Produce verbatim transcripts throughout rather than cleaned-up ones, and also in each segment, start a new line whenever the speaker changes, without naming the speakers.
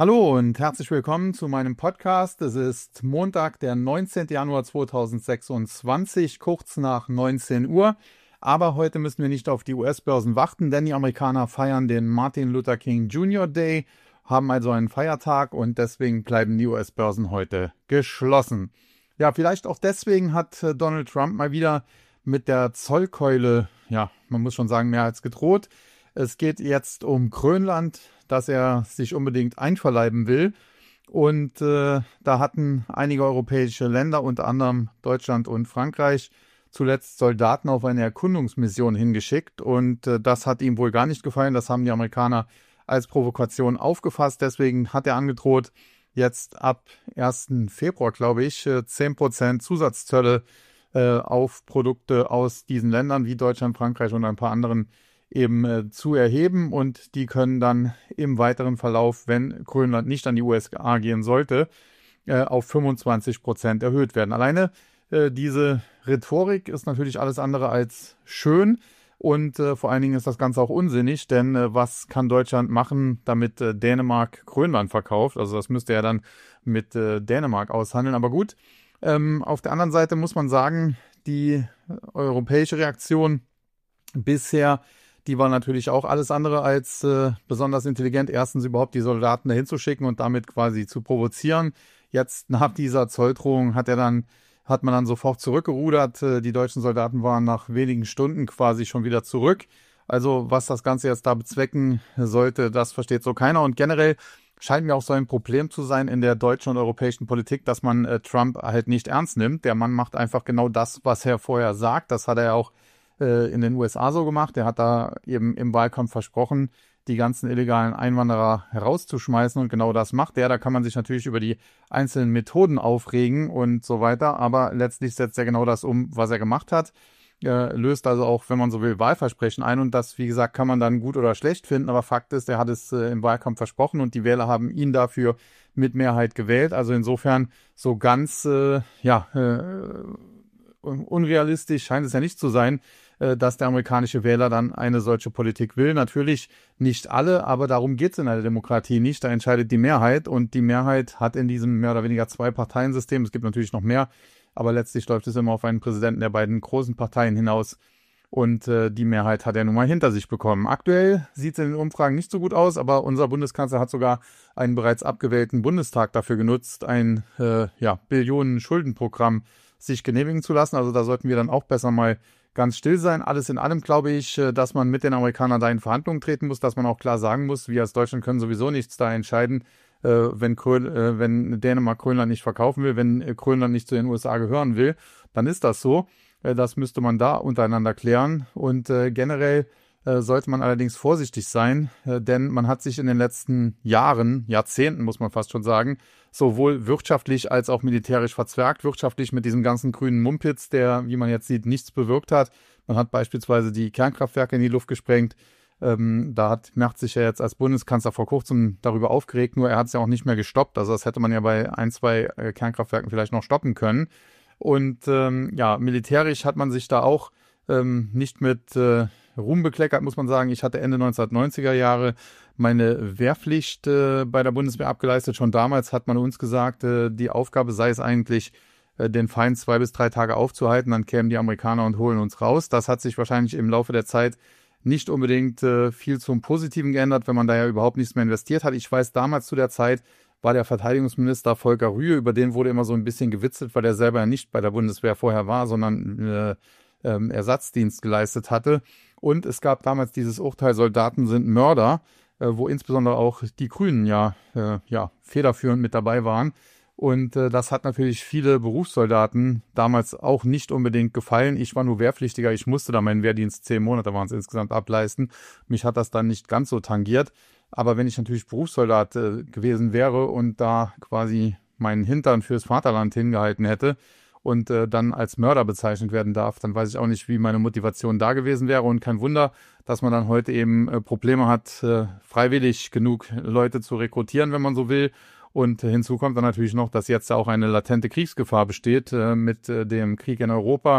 Hallo und herzlich willkommen zu meinem Podcast. Es ist Montag, der neunzehnten Januar zweitausendsechsundzwanzig, kurz nach neunzehn Uhr. Aber heute müssen wir nicht auf die U S-Börsen warten, denn die Amerikaner feiern den Martin Luther King Junior Day, haben also einen Feiertag und deswegen bleiben die U S-Börsen heute geschlossen. Ja, vielleicht auch deswegen hat äh, Donald Trump mal wieder mit der Zollkeule, ja, man muss schon sagen, mehr als gedroht. Es geht jetzt um Grönland, dass er sich unbedingt einverleiben will. Und äh, da hatten einige europäische Länder, unter anderem Deutschland und Frankreich, zuletzt Soldaten auf eine Erkundungsmission hingeschickt. Und äh, das hat ihm wohl gar nicht gefallen. Das haben die Amerikaner als Provokation aufgefasst. Deswegen hat er angedroht, jetzt ab ersten Februar, glaube ich, zehn Prozent Zusatzzölle äh, auf Produkte aus diesen Ländern wie Deutschland, Frankreich und ein paar anderen eben äh, zu erheben, und die können dann im weiteren Verlauf, wenn Grönland nicht an die U S A gehen sollte, äh, auf fünfundzwanzig Prozent erhöht werden. Alleine äh, diese Rhetorik ist natürlich alles andere als schön und äh, vor allen Dingen ist das Ganze auch unsinnig, denn äh, was kann Deutschland machen, damit äh, Dänemark Grönland verkauft? Also das müsste er dann mit äh, Dänemark aushandeln, aber gut. Ähm, auf der anderen Seite muss man sagen, die europäische Reaktion bisher, die war natürlich auch alles andere als äh, besonders intelligent. Erstens überhaupt die Soldaten dahin zu schicken und damit quasi zu provozieren. Jetzt nach dieser Zolldrohung hat er dann, hat man dann sofort zurückgerudert. Äh, die deutschen Soldaten waren nach wenigen Stunden quasi schon wieder zurück. Also was das Ganze jetzt da bezwecken sollte, das versteht so keiner. Und generell scheint mir auch so ein Problem zu sein in der deutschen und europäischen Politik, dass man äh, Trump halt nicht ernst nimmt. Der Mann macht einfach genau das, was er vorher sagt. Das hat er ja auch in den U S A so gemacht. Er hat da eben im Wahlkampf versprochen, die ganzen illegalen Einwanderer herauszuschmeißen, und genau das macht er. Da kann man sich natürlich über die einzelnen Methoden aufregen und so weiter, aber letztlich setzt er genau das um, was er gemacht hat. Er löst also auch, wenn man so will, Wahlversprechen ein, und das, wie gesagt, kann man dann gut oder schlecht finden, aber Fakt ist, er hat es äh, im Wahlkampf versprochen und die Wähler haben ihn dafür mit Mehrheit gewählt. Also insofern so ganz, äh, ja, äh, unrealistisch scheint es ja nicht zu sein, dass der amerikanische Wähler dann eine solche Politik will. Natürlich nicht alle, aber darum geht es in einer Demokratie nicht. Da entscheidet die Mehrheit, und die Mehrheit hat in diesem mehr oder weniger Zwei-Parteien-System, es gibt natürlich noch mehr, aber letztlich läuft es immer auf einen Präsidenten der beiden großen Parteien hinaus, und äh, die Mehrheit hat er nun mal hinter sich bekommen. Aktuell sieht es in den Umfragen nicht so gut aus, aber unser Bundeskanzler hat sogar einen bereits abgewählten Bundestag dafür genutzt, ein äh, ja, Billionen-Schuldenprogramm sich genehmigen zu lassen. Also da sollten wir dann auch besser mal ganz still sein. Alles in allem glaube ich, dass man mit den Amerikanern da in Verhandlungen treten muss, dass man auch klar sagen muss, wir als Deutschland können sowieso nichts da entscheiden, äh, wenn, Grön, äh, wenn Dänemark Grönland nicht verkaufen will, wenn äh, Grönland nicht zu den U S A gehören will, dann ist das so. Äh, das müsste man da untereinander klären, und äh, generell äh, sollte man allerdings vorsichtig sein, äh, denn man hat sich in den letzten Jahren, Jahrzehnten muss man fast schon sagen, sowohl wirtschaftlich als auch militärisch verzwergt. Wirtschaftlich mit diesem ganzen grünen Mumpitz, der, wie man jetzt sieht, nichts bewirkt hat. Man hat beispielsweise die Kernkraftwerke in die Luft gesprengt. Ähm, da hat Merz sich ja jetzt als Bundeskanzler vor kurzem darüber aufgeregt, nur er hat es ja auch nicht mehr gestoppt. Also das hätte man ja bei ein, zwei äh, Kernkraftwerken vielleicht noch stoppen können. Und ähm, ja, militärisch hat man sich da auch ähm, nicht mit äh, Ruhm bekleckert, muss man sagen. Ich hatte Ende neunzehnhundertneunziger Jahre meine Wehrpflicht äh, bei der Bundeswehr abgeleistet. Schon damals hat man uns gesagt, äh, die Aufgabe sei es eigentlich, äh, den Feind zwei bis drei Tage aufzuhalten. Dann kämen die Amerikaner und holen uns raus. Das hat sich wahrscheinlich im Laufe der Zeit nicht unbedingt äh, viel zum Positiven geändert, wenn man da ja überhaupt nichts mehr investiert hat. Ich weiß, damals zu der Zeit war der Verteidigungsminister Volker Rühe, über den wurde immer so ein bisschen gewitzelt, weil er selber ja nicht bei der Bundeswehr vorher war, sondern äh, äh, Ersatzdienst geleistet hatte. Und es gab damals dieses Urteil, Soldaten sind Mörder, äh, wo insbesondere auch die Grünen ja, äh, ja federführend mit dabei waren. Und äh, das hat natürlich viele Berufssoldaten damals auch nicht unbedingt gefallen. Ich war nur Wehrpflichtiger, ich musste da meinen Wehrdienst, zehn Monate waren es insgesamt, ableisten. Mich hat das dann nicht ganz so tangiert. Aber wenn ich natürlich Berufssoldat äh, gewesen wäre und da quasi meinen Hintern fürs Vaterland hingehalten hätte und äh, dann als Mörder bezeichnet werden darf, dann weiß ich auch nicht, wie meine Motivation da gewesen wäre. Und kein Wunder, dass man dann heute eben äh, Probleme hat, äh, freiwillig genug Leute zu rekrutieren, wenn man so will. Und äh, hinzu kommt dann natürlich noch, dass jetzt auch eine latente Kriegsgefahr besteht äh, mit äh, dem Krieg in Europa.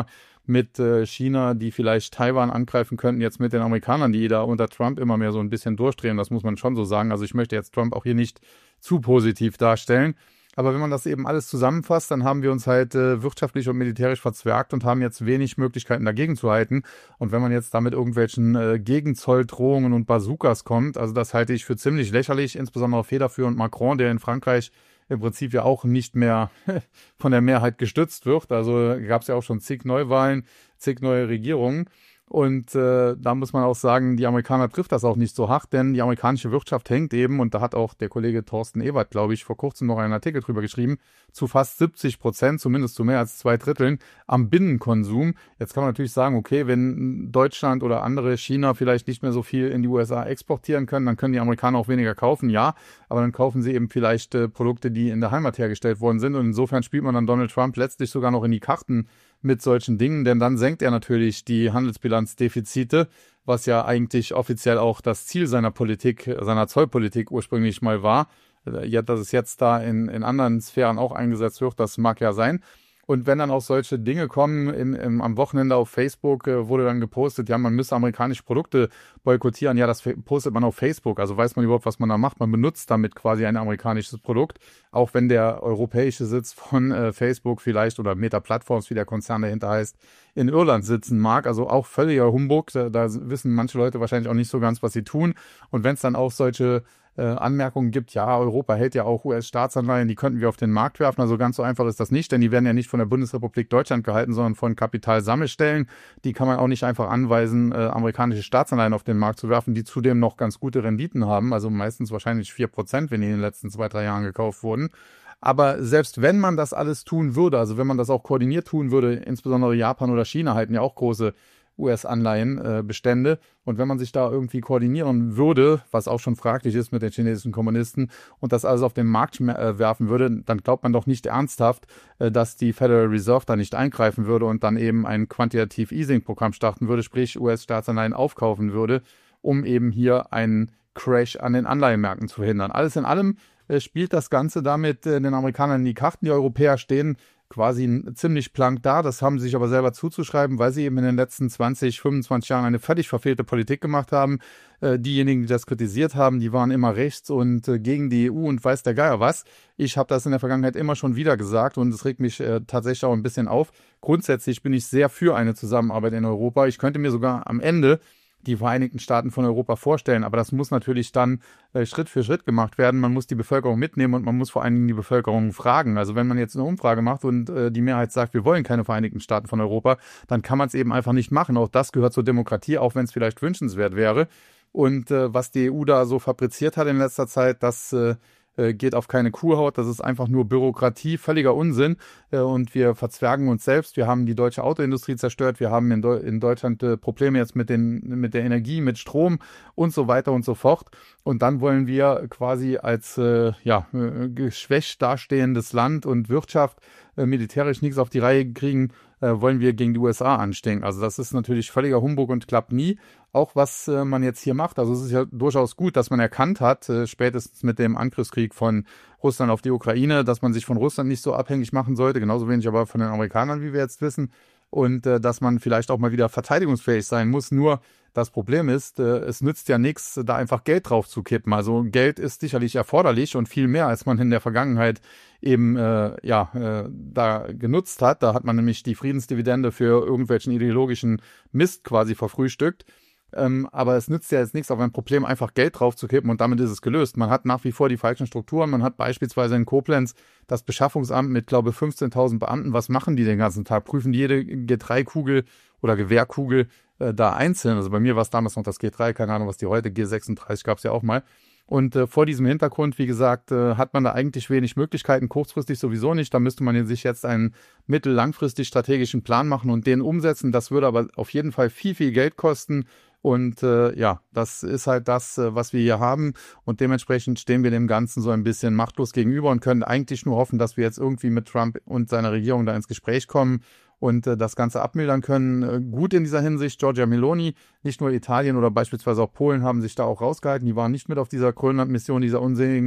mit äh, China, die vielleicht Taiwan angreifen könnten, jetzt mit den Amerikanern, die da unter Trump immer mehr so ein bisschen durchdrehen, das muss man schon so sagen. Also ich möchte jetzt Trump auch hier nicht zu positiv darstellen. Aber wenn man das eben alles zusammenfasst, dann haben wir uns halt äh, wirtschaftlich und militärisch verzwergt und haben jetzt wenig Möglichkeiten dagegen zu halten. Und wenn man jetzt da mit irgendwelchen äh, Gegenzolldrohungen und Bazookas kommt, also das halte ich für ziemlich lächerlich, insbesondere federführend Macron, der in Frankreich im Prinzip ja auch nicht mehr von der Mehrheit gestützt wird. Also gab es ja auch schon zig Neuwahlen, zig neue Regierungen. Und äh, da muss man auch sagen, die Amerikaner trifft das auch nicht so hart, denn die amerikanische Wirtschaft hängt eben, und da hat auch der Kollege Thorsten Ebert, glaube ich, vor kurzem noch einen Artikel drüber geschrieben, zu fast siebzig Prozent, zumindest zu mehr als zwei Dritteln, am Binnenkonsum. Jetzt kann man natürlich sagen, okay, wenn Deutschland oder andere, China vielleicht nicht mehr so viel in die U S A exportieren können, dann können die Amerikaner auch weniger kaufen, ja, aber dann kaufen sie eben vielleicht äh, Produkte, die in der Heimat hergestellt worden sind, und insofern spielt man dann Donald Trump letztlich sogar noch in die Karten mit solchen Dingen, denn dann senkt er natürlich die Handelsbilanzdefizite, was ja eigentlich offiziell auch das Ziel seiner Politik, seiner Zollpolitik ursprünglich mal war. Ja, dass es jetzt da in, in anderen Sphären auch eingesetzt wird, das mag ja sein. Und wenn dann auch solche Dinge kommen, in, in, am Wochenende auf Facebook äh, wurde dann gepostet, ja, man müsse amerikanische Produkte boykottieren. Ja, das postet man auf Facebook. Also weiß man überhaupt, was man da macht. Man benutzt damit quasi ein amerikanisches Produkt, auch wenn der europäische Sitz von äh, Facebook vielleicht oder Meta Platforms, wie der Konzern dahinter heißt, in Irland sitzen mag. Also auch völliger Humbug. Da, da wissen manche Leute wahrscheinlich auch nicht so ganz, was sie tun. Und wenn es dann auch solche Äh, Anmerkungen gibt, ja, Europa hält ja auch U S-Staatsanleihen, die könnten wir auf den Markt werfen. Also ganz so einfach ist das nicht, denn die werden ja nicht von der Bundesrepublik Deutschland gehalten, sondern von Kapitalsammelstellen. Die kann man auch nicht einfach anweisen, äh, amerikanische Staatsanleihen auf den Markt zu werfen, die zudem noch ganz gute Renditen haben, also meistens wahrscheinlich vier Prozent, wenn die in den letzten zwei, drei Jahren gekauft wurden. Aber selbst wenn man das alles tun würde, also wenn man das auch koordiniert tun würde, insbesondere Japan oder China halten ja auch große U S-Anleihenbestände. Äh, und wenn man sich da irgendwie koordinieren würde, was auch schon fraglich ist mit den chinesischen Kommunisten, und das alles auf den Markt äh, werfen würde, dann glaubt man doch nicht ernsthaft, äh, dass die Federal Reserve da nicht eingreifen würde und dann eben ein Quantitative Easing-Programm starten würde, sprich U S-Staatsanleihen aufkaufen würde, um eben hier einen Crash an den Anleihenmärkten zu verhindern. Alles in allem äh, spielt das Ganze damit äh, den Amerikanern in die Karten. Die Europäer stehen quasi ziemlich blank da. Das haben sie sich aber selber zuzuschreiben, weil sie eben in den letzten zwanzig, fünfundzwanzig Jahren eine völlig verfehlte Politik gemacht haben. Äh, diejenigen, die das kritisiert haben, die waren immer rechts und äh, gegen die E U und weiß der Geier was. Ich habe das in der Vergangenheit immer schon wieder gesagt und es regt mich äh, tatsächlich auch ein bisschen auf. Grundsätzlich bin ich sehr für eine Zusammenarbeit in Europa. Ich könnte mir sogar am Ende die Vereinigten Staaten von Europa vorstellen. Aber das muss natürlich dann äh, Schritt für Schritt gemacht werden. Man muss die Bevölkerung mitnehmen und man muss vor allen Dingen die Bevölkerung fragen. Also wenn man jetzt eine Umfrage macht und äh, die Mehrheit sagt, wir wollen keine Vereinigten Staaten von Europa, dann kann man es eben einfach nicht machen. Auch das gehört zur Demokratie, auch wenn es vielleicht wünschenswert wäre. Und äh, was die E U da so fabriziert hat in letzter Zeit, das äh, geht auf keine Kuhhaut, das ist einfach nur Bürokratie, völliger Unsinn äh, und wir verzwergen uns selbst. Wir haben die deutsche Autoindustrie zerstört, wir haben in, Deu- in Deutschland äh, Probleme jetzt mit, den, mit der Energie, mit Strom und so weiter und so fort. Und dann wollen wir quasi als äh, ja, äh, geschwächt dastehendes Land und Wirtschaft äh, militärisch nichts auf die Reihe kriegen, äh, wollen wir gegen die U S A anstehen. Also das ist natürlich völliger Humbug und klappt nie. Auch was äh, man jetzt hier macht, also es ist ja durchaus gut, dass man erkannt hat, äh, spätestens mit dem Angriffskrieg von Russland auf die Ukraine, dass man sich von Russland nicht so abhängig machen sollte, genauso wenig aber von den Amerikanern, wie wir jetzt wissen, und äh, dass man vielleicht auch mal wieder verteidigungsfähig sein muss. Nur das Problem ist, äh, es nützt ja nichts, da einfach Geld drauf zu kippen. Also Geld ist sicherlich erforderlich und viel mehr, als man in der Vergangenheit eben äh, ja äh, da genutzt hat. Da hat man nämlich die Friedensdividende für irgendwelchen ideologischen Mist quasi verfrühstückt. Ähm, aber es nützt ja jetzt nichts, auf ein Problem einfach Geld drauf zu kippen und damit ist es gelöst. Man hat nach wie vor die falschen Strukturen. Man hat beispielsweise in Koblenz das Beschaffungsamt mit, glaube ich, fünfzehntausend Beamten. Was machen die den ganzen Tag? Prüfen die jede G drei Kugel oder Gewehrkugel äh, da einzeln? Also bei mir war es damals noch das G drei, keine Ahnung, was die heute, G sechsunddreißig gab es ja auch mal. Und äh, vor diesem Hintergrund, wie gesagt, äh, hat man da eigentlich wenig Möglichkeiten, kurzfristig sowieso nicht. Da müsste man sich jetzt einen mittel-langfristig strategischen Plan machen und den umsetzen. Das würde aber auf jeden Fall viel, viel Geld kosten. Und äh, ja, das ist halt das, äh, was wir hier haben. Und dementsprechend stehen wir dem Ganzen so ein bisschen machtlos gegenüber und können eigentlich nur hoffen, dass wir jetzt irgendwie mit Trump und seiner Regierung da ins Gespräch kommen und äh, das Ganze abmildern können. Äh, gut in dieser Hinsicht, Giorgia Meloni, nicht nur Italien oder beispielsweise auch Polen haben sich da auch rausgehalten. Die waren nicht mit auf dieser Grönland-Mission, dieser unsinnigen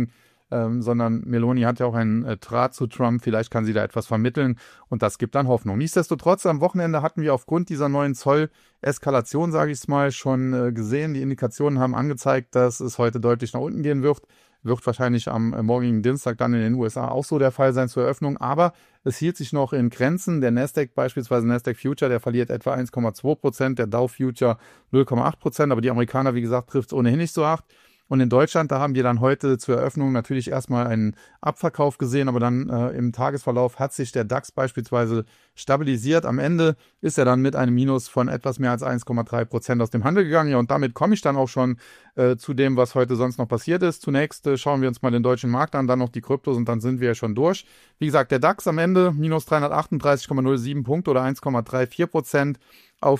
ähm, sondern Meloni hat ja auch einen äh, Draht zu Trump. Vielleicht kann sie da etwas vermitteln und das gibt dann Hoffnung. Nichtsdestotrotz, am Wochenende hatten wir aufgrund dieser neuen Zoll-Eskalation, sage ich es mal, schon äh, gesehen, die Indikationen haben angezeigt, dass es heute deutlich nach unten gehen wird. Wird wahrscheinlich am äh, morgigen Dienstag dann in den U S A auch so der Fall sein zur Eröffnung, aber es hielt sich noch in Grenzen. Der Nasdaq beispielsweise, Nasdaq Future, der verliert etwa eins Komma zwei Prozent, der Dow Future null Komma acht Prozent, aber die Amerikaner, wie gesagt, trifft es ohnehin nicht so hart. Und in Deutschland, da haben wir dann heute zur Eröffnung natürlich erstmal einen Abverkauf gesehen, aber dann äh, im Tagesverlauf hat sich der DAX beispielsweise stabilisiert. Am Ende ist er dann mit einem Minus von etwas mehr als eins Komma drei Prozent aus dem Handel gegangen. Ja, und damit komme ich dann auch schon äh, zu dem, was heute sonst noch passiert ist. Zunächst äh, schauen wir uns mal den deutschen Markt an, dann noch die Kryptos und dann sind wir ja schon durch. Wie gesagt, der DAX am Ende minus dreihundertachtunddreißig Komma null sieben Punkte oder eins Komma vierunddreißig Prozent. Auf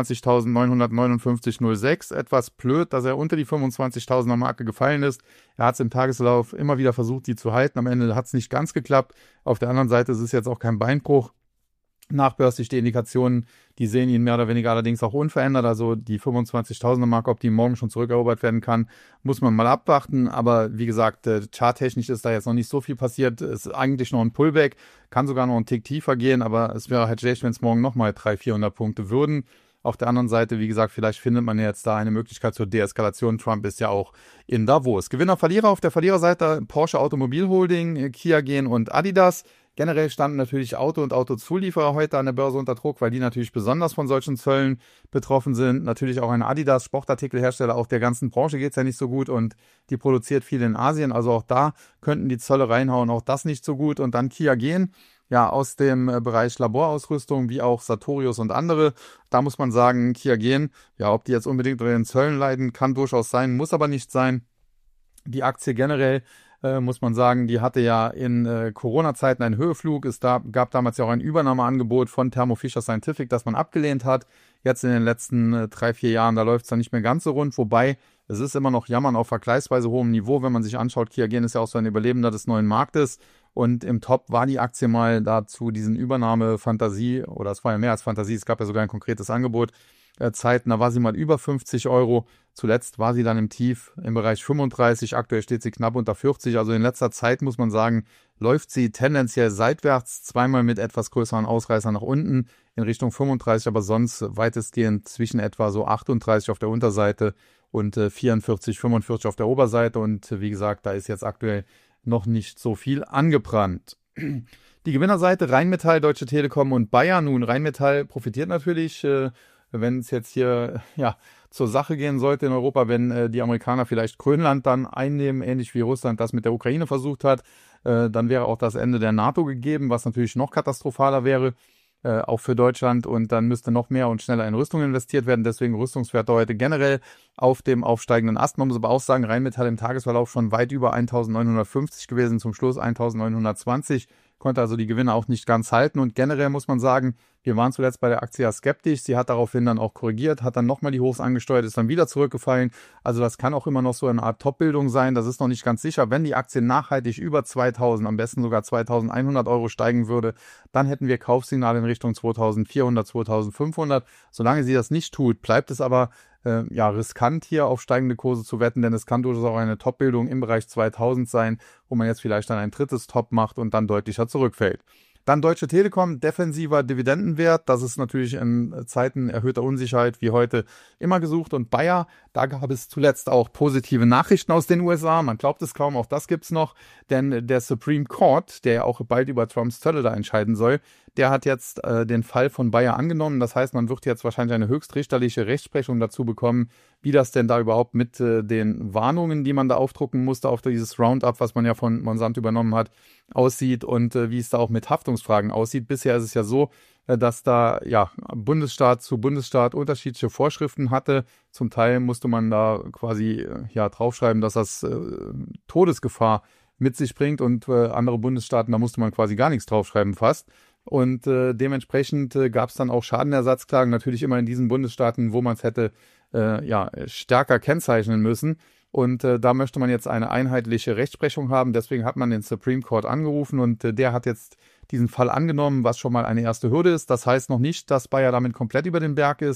vierundzwanzigtausendneunhundertneunundfünfzig Komma null sechs. Etwas blöd, dass er unter die fünfundzwanzigtausender Marke gefallen ist. Er hat es im Tageslauf immer wieder versucht, die zu halten. Am Ende hat es nicht ganz geklappt. Auf der anderen Seite ist es jetzt auch kein Beinbruch. Nachbörslich die Indikationen, die sehen ihn mehr oder weniger allerdings auch unverändert. Also die fünfundzwanzigtausender Marke, ob die morgen schon zurückerobert werden kann, muss man mal abwarten. Aber wie gesagt, charttechnisch ist da jetzt noch nicht so viel passiert. Es ist eigentlich noch ein Pullback, kann sogar noch einen Tick tiefer gehen, aber es wäre halt schlecht, wenn es morgen nochmal dreihundert, vierhundert Punkte würden. Auf der anderen Seite, wie gesagt, vielleicht findet man jetzt da eine Möglichkeit zur Deeskalation. Trump ist ja auch in Davos. Gewinner, Verlierer auf der Verliererseite Porsche Automobil Holding, Kia Gen und Adidas. Generell standen natürlich Auto- und Autozulieferer heute an der Börse unter Druck, weil die natürlich besonders von solchen Zöllen betroffen sind. Natürlich auch ein Adidas, Sportartikelhersteller, auch der ganzen Branche geht es ja nicht so gut und die produziert viel in Asien. Also auch da könnten die Zölle reinhauen, auch das nicht so gut. Und dann Kia Gen, ja, aus dem Bereich Laborausrüstung, wie auch Sartorius und andere. Da muss man sagen, Kia Gen, ja, ob die jetzt unbedingt unter den Zöllen leiden, kann durchaus sein, muss aber nicht sein. Die Aktie generell, Äh, muss man sagen, die hatte ja in äh, Corona-Zeiten einen Höheflug. Es da, gab damals ja auch ein Übernahmeangebot von Thermo Fisher Scientific, das man abgelehnt hat. Jetzt in den letzten äh, drei, vier Jahren, da läuft es dann nicht mehr ganz so rund. Wobei, es ist immer noch Jammern auf vergleichsweise hohem Niveau, wenn man sich anschaut. Kia Gen ist ja auch so ein Überlebender des neuen Marktes. Und im Top war die Aktie mal dazu diesen Übernahme-Fantasie, oder es war ja mehr als Fantasie, es gab ja sogar ein konkretes Angebot, Zeiten, da war sie mal über fünfzig Euro. Zuletzt war sie dann im Tief im Bereich fünfunddreißig. Aktuell steht sie knapp unter vierzig. Also in letzter Zeit muss man sagen, läuft sie tendenziell seitwärts, zweimal mit etwas größeren Ausreißern nach unten in Richtung fünfunddreißig, aber sonst weitestgehend zwischen etwa so achtunddreißig auf der Unterseite und äh, vierundvierzig, fünfundvierzig auf der Oberseite. Und äh, wie gesagt, da ist jetzt aktuell noch nicht so viel angebrannt. Die Gewinnerseite Rheinmetall, Deutsche Telekom und Bayer. Nun, Rheinmetall profitiert natürlich, äh, wenn es jetzt hier ja zur Sache gehen sollte in Europa, wenn äh, die Amerikaner vielleicht Grönland dann einnehmen, ähnlich wie Russland das mit der Ukraine versucht hat, äh, dann wäre auch das Ende der NATO gegeben, was natürlich noch katastrophaler wäre, äh, auch für Deutschland. Und dann müsste noch mehr und schneller in Rüstung investiert werden. Deswegen Rüstungswerte heute generell auf dem aufsteigenden Ast. Man muss aber auch sagen, Rheinmetall im Tagesverlauf schon weit über eintausendneunhundertfünfzig gewesen, zum Schluss eintausendneunhundertzwanzig. Konnte also die Gewinne auch nicht ganz halten. Und generell muss man sagen, wir waren zuletzt bei der Aktie ja skeptisch. Sie hat daraufhin dann auch korrigiert, hat dann nochmal die Hochs angesteuert, ist dann wieder zurückgefallen. Also das kann auch immer noch so eine Art Top-Bildung sein. Das ist noch nicht ganz sicher. Wenn die Aktie nachhaltig über zweitausend, am besten sogar zweitausendeinhundert Euro steigen würde, dann hätten wir Kaufsignale in Richtung zweitausendvierhundert, zweitausendfünfhundert. Solange sie das nicht tut, bleibt es aber äh, ja riskant hier auf steigende Kurse zu wetten, denn es kann durchaus auch eine Top-Bildung im Bereich zweitausend sein, wo man jetzt vielleicht dann ein drittes Top macht und dann deutlicher zurückfällt. Dann Deutsche Telekom, defensiver Dividendenwert. Das ist natürlich in Zeiten erhöhter Unsicherheit wie heute immer gesucht. Und Bayer, da gab es zuletzt auch positive Nachrichten aus den U S A. Man glaubt es kaum, auch das gibt's noch. Denn der Supreme Court, der ja auch bald über Trumps Zölle da entscheiden soll, der hat jetzt äh, den Fall von Bayer angenommen. Das heißt, man wird jetzt wahrscheinlich eine höchstrichterliche Rechtsprechung dazu bekommen, wie das denn da überhaupt mit äh, den Warnungen, die man da aufdrucken musste auf dieses Roundup, was man ja von Monsanto übernommen hat, aussieht und äh, wie es da auch mit Haftungsfragen aussieht. Bisher ist es ja so, äh, dass da ja Bundesstaat zu Bundesstaat unterschiedliche Vorschriften hatte. Zum Teil musste man da quasi äh, ja draufschreiben, dass das äh, Todesgefahr mit sich bringt und äh, andere Bundesstaaten, da musste man quasi gar nichts draufschreiben fast. Und äh, dementsprechend äh, gab es dann auch Schadenersatzklagen, natürlich immer in diesen Bundesstaaten, wo man es hätte äh, ja, stärker kennzeichnen müssen. Und äh, da möchte man jetzt eine einheitliche Rechtsprechung haben. Deswegen hat man den Supreme Court angerufen und äh, der hat jetzt diesen Fall angenommen, was schon mal eine erste Hürde ist. Das heißt noch nicht, dass Bayer damit komplett über den Berg ist.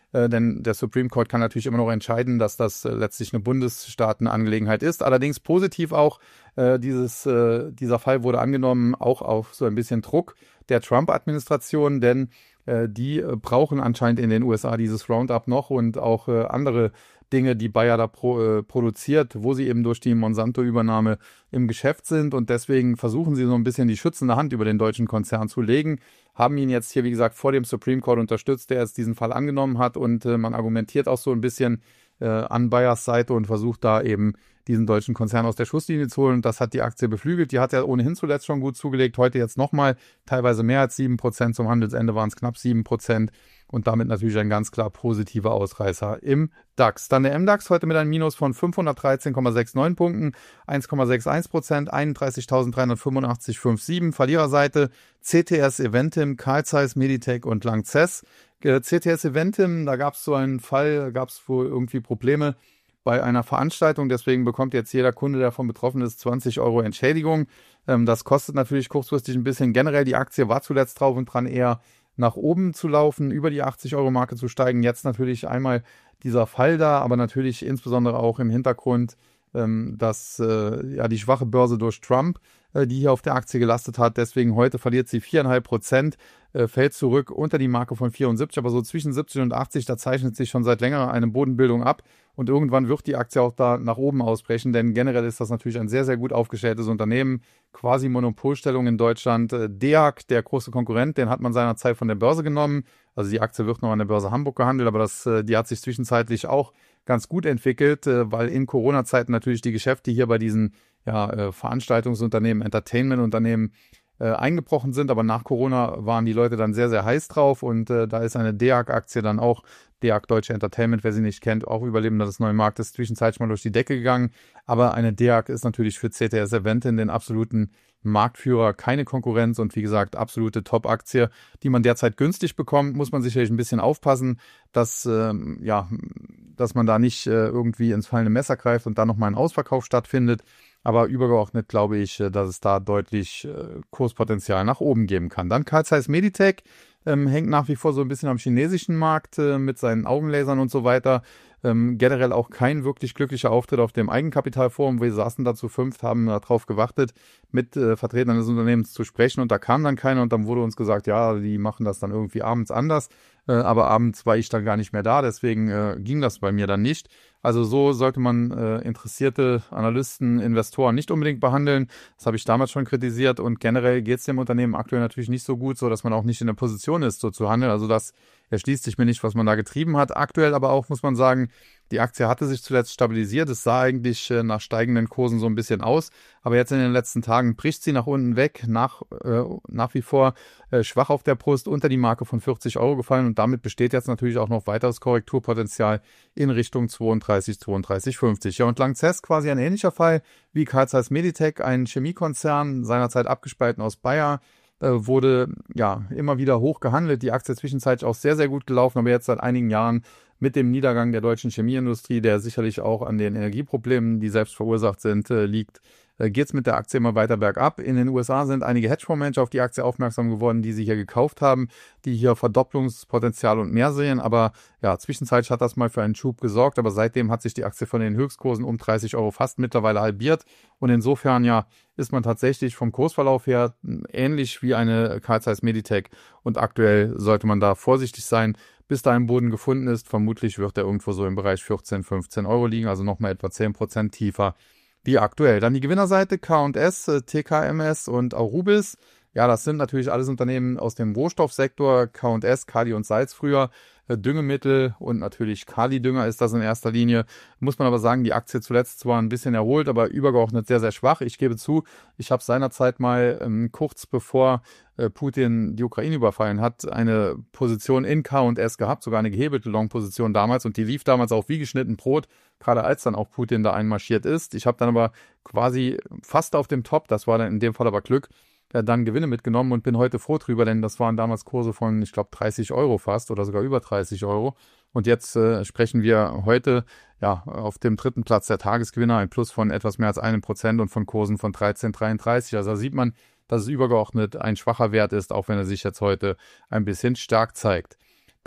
äh, denn der Supreme Court kann natürlich immer noch entscheiden, dass das äh, letztlich eine Bundesstaatenangelegenheit ist. Allerdings positiv auch, äh, dieses, äh, dieser Fall wurde angenommen, auch auf so ein bisschen Druck der Trump-Administration, denn äh, die äh, brauchen anscheinend in den U S A dieses Roundup noch und auch äh, andere Dinge, die Bayer da pro, äh, produziert, wo sie eben durch die Monsanto-Übernahme im Geschäft sind und deswegen versuchen sie so ein bisschen die schützende Hand über den deutschen Konzern zu legen, haben ihn jetzt hier, wie gesagt, vor dem Supreme Court unterstützt, der jetzt diesen Fall angenommen hat und äh, man argumentiert auch so ein bisschen äh, an Bayers Seite und versucht da eben diesen deutschen Konzern aus der Schusslinie zu holen. Und das hat die Aktie beflügelt. Die hat ja ohnehin zuletzt schon gut zugelegt. Heute jetzt nochmal teilweise mehr als sieben Prozent. Zum Handelsende waren es knapp sieben Prozent. Und damit natürlich ein ganz klar positiver Ausreißer im DAX. Dann der M DAX heute mit einem Minus von fünfhundertdreizehn Komma neun Prozent, eins Komma einundsechzig Prozent, einunddreißigtausenddreihundertfünfundachtzig Komma fünfundsiebzig. Verliererseite C T S Eventim, Carl Zeiss Meditec und Lanxess. C T S Eventim, da gab es so einen Fall, gab es wohl irgendwie Probleme bei einer Veranstaltung. Deswegen bekommt jetzt jeder Kunde, der davon betroffen ist, zwanzig Euro Entschädigung. Ähm, das kostet natürlich kurzfristig ein bisschen. Generell die Aktie war zuletzt drauf und dran, eher nach oben zu laufen, über die achtzig Euro Marke zu steigen. Jetzt natürlich einmal dieser Fall da, aber natürlich insbesondere auch im Hintergrund, ähm, dass äh, ja die schwache Börse durch Trump, äh, die hier auf der Aktie gelastet hat. Deswegen heute verliert sie vier Komma fünf Prozent, äh, fällt zurück unter die Marke von vierundsiebzig, aber so zwischen siebzig und achtzig, da zeichnet sich schon seit längerer eine Bodenbildung ab. Und irgendwann wird die Aktie auch da nach oben ausbrechen, denn generell ist das natürlich ein sehr, sehr gut aufgestelltes Unternehmen. Quasi Monopolstellung in Deutschland. D E A C, der große Konkurrent, den hat man seinerzeit von der Börse genommen. Also die Aktie wird noch an der Börse Hamburg gehandelt, aber das, die hat sich zwischenzeitlich auch ganz gut entwickelt, weil in Corona-Zeiten natürlich die Geschäfte hier bei diesen ja, Veranstaltungsunternehmen, Entertainment-Unternehmen äh, eingebrochen sind. Aber nach Corona waren die Leute dann sehr, sehr heiß drauf und äh, da ist eine D E A C-Aktie dann auch, D E A C Deutsche Entertainment, wer sie nicht kennt, auch Überlebender des neuen Marktes, zwischenzeitlich mal durch die Decke gegangen. Aber eine D E A C ist natürlich für C T S Eventim den absoluten Marktführer, keine Konkurrenz und wie gesagt, absolute Top-Aktie, die man derzeit günstig bekommt. Muss man sicherlich ein bisschen aufpassen, dass, ähm, ja, dass man da nicht äh, irgendwie ins fallende Messer greift und dann nochmal ein Ausverkauf stattfindet. Aber übergeordnet glaube ich, dass es da deutlich äh, Kurspotenzial nach oben geben kann. Dann Carl Zeiss Meditec ähm, hängt nach wie vor so ein bisschen am chinesischen Markt äh, mit seinen Augenlasern und so weiter. Ähm, generell auch kein wirklich glücklicher Auftritt auf dem Eigenkapitalforum. Wir saßen da zu fünft, haben darauf gewartet, mit äh, Vertretern des Unternehmens zu sprechen und da kam dann keiner und dann wurde uns gesagt, ja, die machen das dann irgendwie abends anders. Äh, aber abends war ich dann gar nicht mehr da, deswegen äh, ging das bei mir dann nicht. Also so sollte man äh, interessierte Analysten, Investoren nicht unbedingt behandeln. Das habe ich damals schon kritisiert und generell geht es dem Unternehmen aktuell natürlich nicht so gut, so dass man auch nicht in der Position ist, so zu handeln. Also das erschließt sich mir nicht, was man da getrieben hat. Aktuell aber auch, muss man sagen, die Aktie hatte sich zuletzt stabilisiert. Es sah eigentlich äh, nach steigenden Kursen so ein bisschen aus. Aber jetzt in den letzten Tagen bricht sie nach unten weg, nach, äh, nach wie vor äh, schwach auf der Brust, unter die Marke von vierzig Euro gefallen. Und damit besteht jetzt natürlich auch noch weiteres Korrekturpotenzial in Richtung zweiunddreißig, zweiunddreißig fünfzig. Ja, und Lanxess quasi ein ähnlicher Fall wie Carl Zeiss Meditec, ein Chemiekonzern, seinerzeit abgespalten aus Bayer, wurde ja immer wieder hoch gehandelt. Die Aktie zwischenzeitlich auch sehr, sehr gut gelaufen, aber jetzt seit einigen Jahren mit dem Niedergang der deutschen Chemieindustrie, der sicherlich auch an den Energieproblemen, die selbst verursacht sind, äh, liegt, äh, geht es mit der Aktie immer weiter bergab. In den U S A sind einige Hedgefondsmanager auf die Aktie aufmerksam geworden, die sie hier gekauft haben, die hier Verdopplungspotenzial und mehr sehen. Aber ja, zwischenzeitlich hat das mal für einen Schub gesorgt, aber seitdem hat sich die Aktie von den Höchstkursen um dreißig Euro fast mittlerweile halbiert. Und insofern ja, ist man tatsächlich vom Kursverlauf her ähnlich wie eine Carl Zeiss Meditec und aktuell sollte man da vorsichtig sein, bis da ein Boden gefunden ist. Vermutlich wird er irgendwo so im Bereich vierzehn, fünfzehn Euro liegen, also nochmal etwa zehn Prozent tiefer wie aktuell. Dann die Gewinnerseite K und S, T K M S und Aurubis. Ja, das sind natürlich alles Unternehmen aus dem Rohstoffsektor, K und S, Kali und Salz früher, Düngemittel und natürlich Kali-Dünger ist das in erster Linie. Muss man aber sagen, die Aktie zuletzt zwar ein bisschen erholt, aber übergeordnet sehr, sehr schwach. Ich gebe zu, ich habe seinerzeit mal ähm, kurz bevor äh, Putin die Ukraine überfallen hat, eine Position in K und S gehabt, sogar eine gehebelte Long-Position damals und die lief damals auch wie geschnitten Brot, gerade als dann auch Putin da einmarschiert ist. Ich habe dann aber quasi fast auf dem Top, das war dann in dem Fall aber Glück, dann Gewinne mitgenommen und bin heute froh drüber, denn das waren damals Kurse von, ich glaube, dreißig Euro fast oder sogar über dreißig Euro. Und jetzt äh, sprechen wir heute ja auf dem dritten Platz der Tagesgewinner, ein Plus von etwas mehr als einem Prozent und von Kursen von dreizehn Komma dreiunddreißig. Also da sieht man, dass es übergeordnet ein schwacher Wert ist, auch wenn er sich jetzt heute ein bisschen stark zeigt.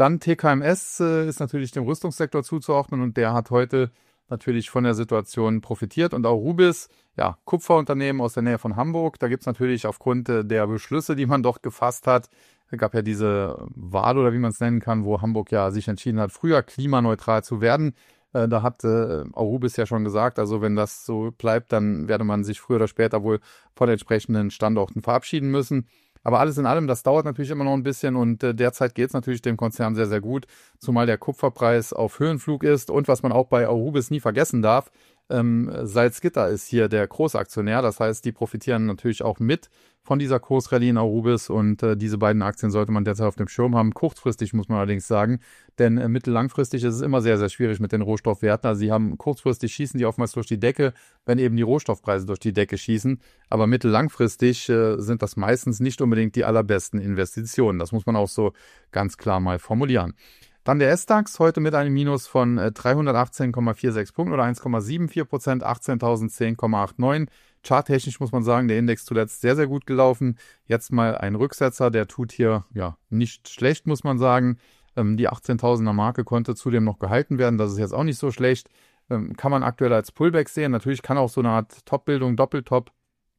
Dann T K M S äh, ist natürlich dem Rüstungssektor zuzuordnen und der hat heute natürlich von der Situation profitiert. Und auch Rubis, ja, Kupferunternehmen aus der Nähe von Hamburg, da gibt es natürlich aufgrund äh, der Beschlüsse, die man dort gefasst hat, es gab ja diese Wahl oder wie man es nennen kann, wo Hamburg ja sich entschieden hat, früher klimaneutral zu werden. Äh, da hat äh, Aurubis ja schon gesagt, also wenn das so bleibt, dann werde man sich früher oder später wohl von entsprechenden Standorten verabschieden müssen. Aber alles in allem, das dauert natürlich immer noch ein bisschen und äh, derzeit geht es natürlich dem Konzern sehr, sehr gut, zumal der Kupferpreis auf Höhenflug ist und was man auch bei Aurubis nie vergessen darf, ähm, Salzgitter ist hier der Großaktionär, das heißt, die profitieren natürlich auch mit von dieser Kursrallye in Aurubis und äh, diese beiden Aktien sollte man derzeit auf dem Schirm haben. Kurzfristig muss man allerdings sagen, denn äh, mittellangfristig ist es immer sehr, sehr schwierig mit den Rohstoffwerten. Also sie haben kurzfristig schießen die oftmals durch die Decke, wenn eben die Rohstoffpreise durch die Decke schießen, aber mittellangfristig äh, sind das meistens nicht unbedingt die allerbesten Investitionen. Das muss man auch so ganz klar mal formulieren. Dann der S DAX, heute mit einem Minus von äh, dreihundertachtzehn Komma sechsundvierzig Punkten oder eins Komma siebenundsiebzig Prozent, achtzehntausendzehn Komma neunundachtzig. Charttechnisch muss man sagen, der Index zuletzt sehr, sehr gut gelaufen. Jetzt mal ein Rücksetzer, der tut hier ja nicht schlecht, muss man sagen. Ähm, die achtzehntausender Marke konnte zudem noch gehalten werden, das ist jetzt auch nicht so schlecht. Ähm, kann man aktuell als Pullback sehen. Natürlich kann auch so eine Art Top-Bildung, Doppeltop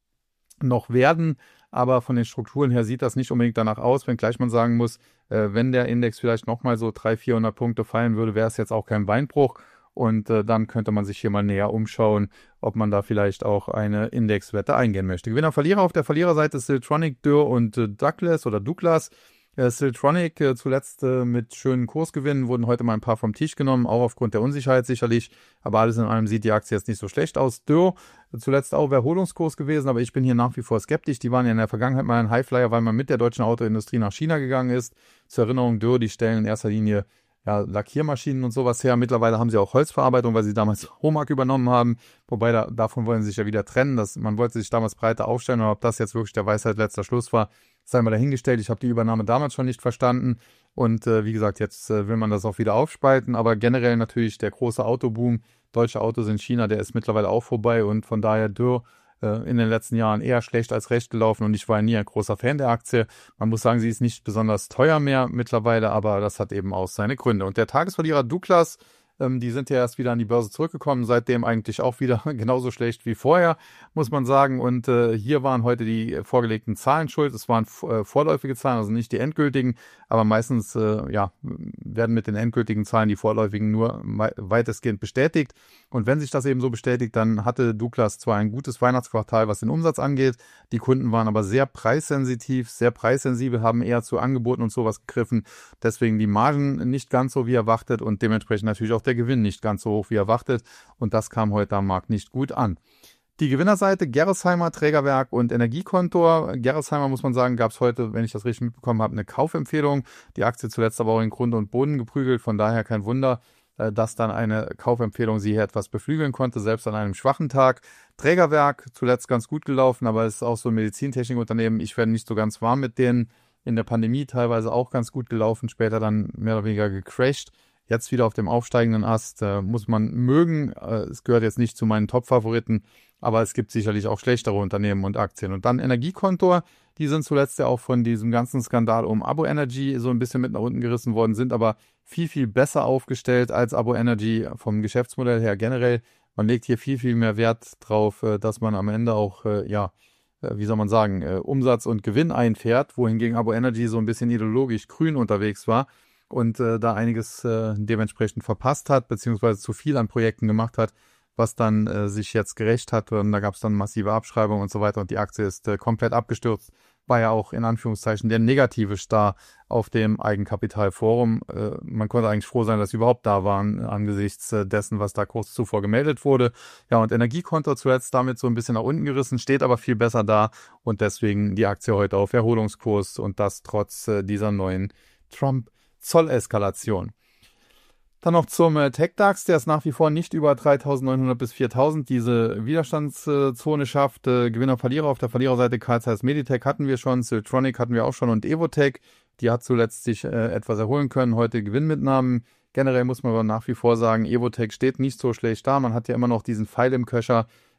noch werden, aber von den Strukturen her sieht das nicht unbedingt danach aus, wenngleich man sagen muss, äh, wenn der Index vielleicht nochmal so dreihundert, vierhundert Punkte fallen würde, wäre es jetzt auch kein Beinbruch und äh, dann könnte man sich hier mal näher umschauen, ob man da vielleicht auch eine Indexwette eingehen möchte. Gewinner, Verlierer auf der Verliererseite Siltronic, Dürr und äh, Douglas oder Douglas. Äh, Siltronic äh, zuletzt äh, mit schönen Kursgewinnen, wurden heute mal ein paar vom Tisch genommen, auch aufgrund der Unsicherheit sicherlich, aber alles in allem sieht die Aktie jetzt nicht so schlecht aus. Dürr, äh, zuletzt auch Erholungskurs gewesen, aber ich bin hier nach wie vor skeptisch. Die waren ja in der Vergangenheit mal ein Highflyer, weil man mit der deutschen Autoindustrie nach China gegangen ist. Zur Erinnerung, Dürr, die stellen in erster Linie ja, Lackiermaschinen und sowas her. Mittlerweile haben sie auch Holzverarbeitung, weil sie damals Homag übernommen haben, wobei da, davon wollen sie sich ja wieder trennen. Das, man wollte sich damals breiter aufstellen und ob das jetzt wirklich der Weisheit letzter Schluss war, sei mal dahingestellt. Ich habe die Übernahme damals schon nicht verstanden und äh, wie gesagt, jetzt äh, will man das auch wieder aufspalten, aber generell natürlich der große Autoboom, deutsche Autos in China, der ist mittlerweile auch vorbei und von daher Dürr äh, in den letzten Jahren eher schlecht als recht gelaufen und ich war nie ein großer Fan der Aktie. Man muss sagen, sie ist nicht besonders teuer mehr mittlerweile, aber das hat eben auch seine Gründe. Und der Tagesverlierer Douglas, ähm, die sind ja erst wieder an die Börse zurückgekommen, seitdem eigentlich auch wieder genauso schlecht wie vorher, muss man sagen. Und äh, hier waren heute die vorgelegten Zahlen schuld. Es waren äh, vorläufige Zahlen, also nicht die endgültigen, aber meistens äh, ja, werden mit den endgültigen Zahlen die vorläufigen nur weitestgehend bestätigt. Und wenn sich das eben so bestätigt, dann hatte Douglas zwar ein gutes Weihnachtsquartal, was den Umsatz angeht, die Kunden waren aber sehr preissensitiv, sehr preissensibel, haben eher zu Angeboten und sowas gegriffen, deswegen die Margen nicht ganz so wie erwartet und dementsprechend natürlich auch der Gewinn nicht ganz so hoch wie erwartet und das kam heute am Markt nicht gut an. Die Gewinnerseite Gerresheimer, Trägerwerk und Energiekontor. Gerresheimer, muss man sagen, gab es heute, wenn ich das richtig mitbekommen habe, eine Kaufempfehlung. Die Aktie zuletzt aber auch in Grund und Boden geprügelt, von daher kein Wunder, dass dann eine Kaufempfehlung sie hier etwas beflügeln konnte, selbst an einem schwachen Tag. Trägerwerk, zuletzt ganz gut gelaufen, aber es ist auch so ein Medizintechnikunternehmen. Ich werde nicht so ganz warm mit denen. In der Pandemie teilweise auch ganz gut gelaufen, später dann mehr oder weniger gecrashed. Jetzt wieder auf dem aufsteigenden Ast, äh, muss man mögen. Äh, es gehört jetzt nicht zu meinen Top-Favoriten, aber es gibt sicherlich auch schlechtere Unternehmen und Aktien. Und dann Energiekontor, die sind zuletzt ja auch von diesem ganzen Skandal um Abo Energy so ein bisschen mit nach unten gerissen worden, sind aber viel, viel besser aufgestellt als Abo Energy vom Geschäftsmodell her generell. Man legt hier viel, viel mehr Wert drauf, äh, dass man am Ende auch, äh, ja, äh, wie soll man sagen, äh, Umsatz und Gewinn einfährt, wohingegen Abo Energy so ein bisschen ideologisch grün unterwegs war und äh, da einiges äh, dementsprechend verpasst hat, beziehungsweise zu viel an Projekten gemacht hat, was dann äh, sich jetzt gerecht hat. Und da gab es dann massive Abschreibungen und so weiter und die Aktie ist äh, komplett abgestürzt. War ja auch in Anführungszeichen der negative Star auf dem Eigenkapitalforum. Äh, man konnte eigentlich froh sein, dass sie überhaupt da waren, angesichts äh, dessen, was da kurz zuvor gemeldet wurde. Ja, und Energiekonto zuletzt damit so ein bisschen nach unten gerissen, steht aber viel besser da und deswegen die Aktie heute auf Erholungskurs und das trotz äh, dieser neuen Trump- Zolleskalation. Dann noch zum äh, TechDAX, der ist nach wie vor nicht über dreitausendneunhundert bis viertausend diese Widerstandszone schafft. Äh, Gewinner, Verlierer auf der Verliererseite Carl Zeiss Meditech hatten wir schon, Siltronic hatten wir auch schon und Evotech, die hat zuletzt sich äh, etwas erholen können, heute Gewinnmitnahmen. Generell muss man aber nach wie vor sagen, Evotech steht nicht so schlecht da, man hat ja immer noch diesen Pfeil im Köcher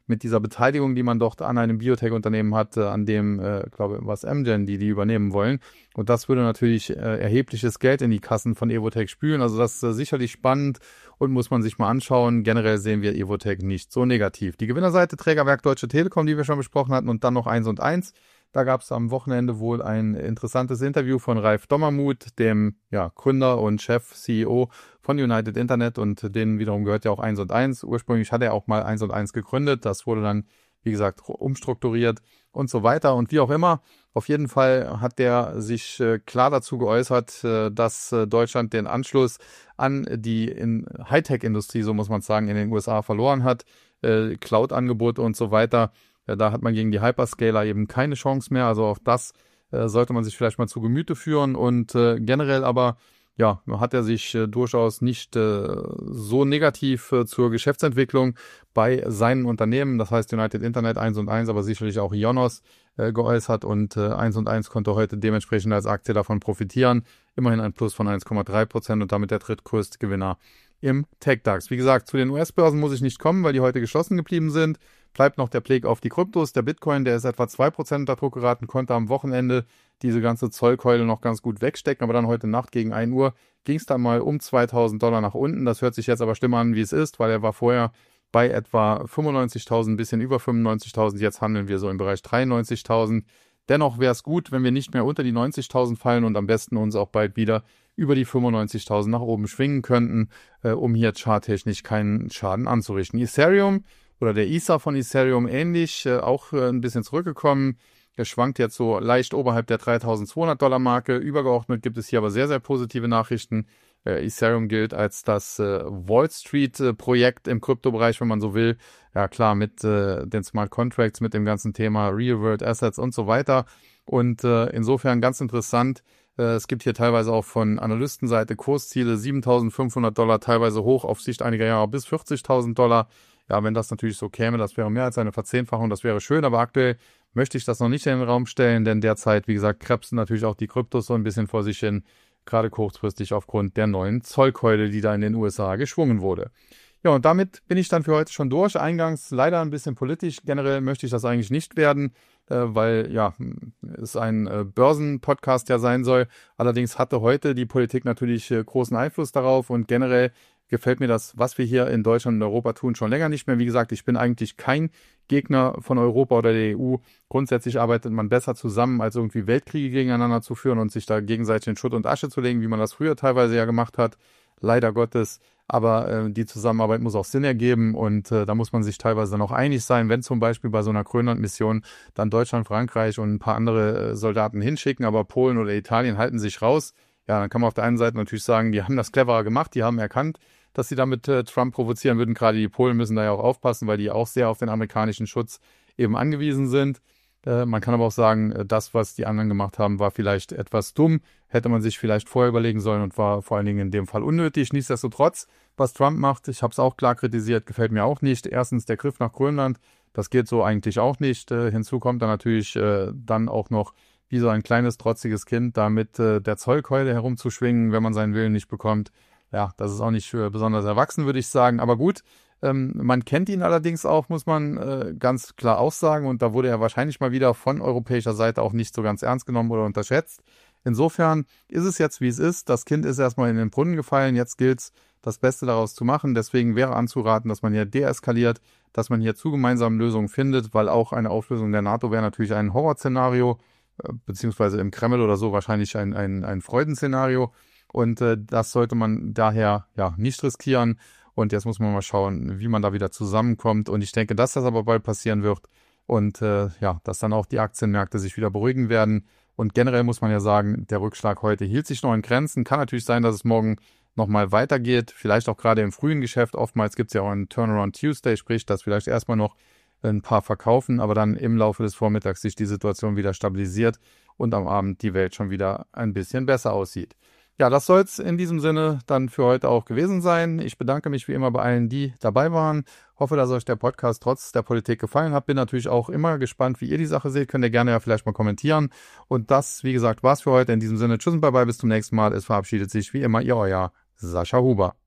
mit dieser Beteiligung, die man dort an einem Biotech-Unternehmen hat, äh, an dem, äh, glaube ich, was Amgen, die die übernehmen wollen. Und das würde natürlich äh, erhebliches Geld in die Kassen von Evotec spülen. Also das ist äh, sicherlich spannend und muss man sich mal anschauen. Generell sehen wir Evotec nicht so negativ. Die Gewinnerseite Trägerwerk Deutsche Telekom, die wir schon besprochen hatten, und dann noch eins und eins. Da gab es am Wochenende wohl ein interessantes Interview von Ralf Dommermuth, dem ja, Gründer und Chef, C E O von United Internet, und denen wiederum gehört ja auch eins und eins. Ursprünglich hat er auch mal eins und eins gegründet, das wurde dann, wie gesagt, umstrukturiert und so weiter und wie auch immer. Auf jeden Fall hat der sich äh, klar dazu geäußert, äh, dass äh, Deutschland den Anschluss an die in Hightech-Industrie, so muss man sagen, in den U S A verloren hat, äh, Cloud-Angebote und so weiter. Ja, da hat man gegen die Hyperscaler eben keine Chance mehr. Also auch das äh, sollte man sich vielleicht mal zu Gemüte führen. Und äh, generell aber, ja, hat er sich äh, durchaus nicht äh, so negativ äh, zur Geschäftsentwicklung bei seinen Unternehmen, das heißt United Internet eins und eins, aber sicherlich auch Ionos, äh, geäußert. Und äh, eins und eins konnte heute dementsprechend als Aktie davon profitieren. Immerhin ein Plus von eins Komma drei Prozent und damit der drittgrößte Gewinner im TechDAX. Wie gesagt, zu den U S-Börsen muss ich nicht kommen, weil die heute geschlossen geblieben sind. Bleibt noch der Blick auf die Kryptos. Der Bitcoin, der ist etwa zwei Prozent unter Druck geraten, konnte am Wochenende diese ganze Zollkeule noch ganz gut wegstecken. Aber dann heute Nacht gegen ein Uhr ging es dann mal um zweitausend Dollar nach unten. Das hört sich jetzt aber schlimmer an, wie es ist, weil er war vorher bei etwa fünfundneunzigtausend, ein bisschen über fünfundneunzigtausend. Jetzt handeln wir so im Bereich dreiundneunzigtausend. Dennoch wäre es gut, wenn wir nicht mehr unter die neunzigtausend fallen und am besten uns auch bald wieder über die fünfundneunzigtausend nach oben schwingen könnten, äh, um hier charttechnisch keinen Schaden anzurichten. Ethereum oder der E T H von Ethereum ähnlich, äh, auch äh, ein bisschen zurückgekommen. Er schwankt jetzt so leicht oberhalb der dreitausendzweihundert Dollar Marke. Übergeordnet gibt es hier aber sehr, sehr positive Nachrichten. Äh, Ethereum gilt als das äh, Wall Street äh, Projekt im Kryptobereich, wenn man so will. Ja klar, mit äh, den Smart Contracts, mit dem ganzen Thema Real World Assets und so weiter. Und äh, insofern ganz interessant. Äh, es gibt hier teilweise auch von Analystenseite Kursziele siebentausendfünfhundert Dollar, teilweise hoch auf Sicht einiger Jahre bis vierzigtausend Dollar. Ja, wenn das natürlich so käme, das wäre mehr als eine Verzehnfachung, das wäre schön, aber aktuell möchte ich das noch nicht in den Raum stellen, denn derzeit, wie gesagt, krebsen natürlich auch die Kryptos so ein bisschen vor sich hin, gerade kurzfristig aufgrund der neuen Zollkeule, die da in den U S A geschwungen wurde. Ja, und damit bin ich dann für heute schon durch. Eingangs leider ein bisschen politisch. Generell möchte ich das eigentlich nicht werden, äh, weil ja, es ein äh, Börsenpodcast ja sein soll. Allerdings hatte heute die Politik natürlich äh, großen Einfluss darauf und generell gefällt mir das, was wir hier in Deutschland und Europa tun, schon länger nicht mehr. Wie gesagt, ich bin eigentlich kein Gegner von Europa oder der E U. Grundsätzlich arbeitet man besser zusammen, als irgendwie Weltkriege gegeneinander zu führen und sich da gegenseitig in Schutt und Asche zu legen, wie man das früher teilweise ja gemacht hat. Leider Gottes. Aber äh, die Zusammenarbeit muss auch Sinn ergeben und äh, da muss man sich teilweise noch einig sein, wenn zum Beispiel bei so einer Grönland-Mission dann Deutschland, Frankreich und ein paar andere äh, Soldaten hinschicken, aber Polen oder Italien halten sich raus. Ja, dann kann man auf der einen Seite natürlich sagen, die haben das cleverer gemacht, die haben erkannt, dass sie damit äh, Trump provozieren würden. Gerade die Polen müssen da ja auch aufpassen, weil die auch sehr auf den amerikanischen Schutz eben angewiesen sind. Äh, man kann aber auch sagen, äh, das, was die anderen gemacht haben, war vielleicht etwas dumm. Hätte man sich vielleicht vorher überlegen sollen und war vor allen Dingen in dem Fall unnötig. Nichtsdestotrotz, was Trump macht, ich habe es auch klar kritisiert, gefällt mir auch nicht. Erstens der Griff nach Grönland, das geht so eigentlich auch nicht. Äh, hinzu kommt dann natürlich äh, dann auch noch wie so ein kleines, trotziges Kind da mit äh, der Zollkeule herumzuschwingen, wenn man seinen Willen nicht bekommt. Ja, das ist auch nicht äh, besonders erwachsen, würde ich sagen. Aber gut, ähm, man kennt ihn allerdings auch, muss man äh, ganz klar aussagen. Und da wurde er wahrscheinlich mal wieder von europäischer Seite auch nicht so ganz ernst genommen oder unterschätzt. Insofern ist es jetzt, wie es ist. Das Kind ist erstmal in den Brunnen gefallen. Jetzt gilt es, das Beste daraus zu machen. Deswegen wäre anzuraten, dass man hier deeskaliert, dass man hier zu gemeinsamen Lösungen findet, weil auch eine Auflösung der NATO wäre natürlich ein Horrorszenario, beziehungsweise im Kreml oder so wahrscheinlich ein, ein, ein Freudenszenario. Und äh, das sollte man daher ja nicht riskieren. Und jetzt muss man mal schauen, wie man da wieder zusammenkommt. Und ich denke, dass das aber bald passieren wird. Und äh, ja, dass dann auch die Aktienmärkte sich wieder beruhigen werden. Und generell muss man ja sagen, der Rückschlag heute hielt sich noch in Grenzen. Kann natürlich sein, dass es morgen nochmal weitergeht. Vielleicht auch gerade im frühen Geschäft. Oftmals gibt es ja auch einen Turnaround Tuesday, sprich, dass vielleicht erstmal noch ein paar verkaufen, aber dann im Laufe des Vormittags sich die Situation wieder stabilisiert und am Abend die Welt schon wieder ein bisschen besser aussieht. Ja, das soll es in diesem Sinne dann für heute auch gewesen sein. Ich bedanke mich wie immer bei allen, die dabei waren. Hoffe, dass euch der Podcast trotz der Politik gefallen hat. Bin natürlich auch immer gespannt, wie ihr die Sache seht. Könnt ihr gerne ja vielleicht mal kommentieren. Und das, wie gesagt, war's für heute. In diesem Sinne, tschüss und bye bye, bis zum nächsten Mal. Es verabschiedet sich wie immer ihr euer Sascha Huber.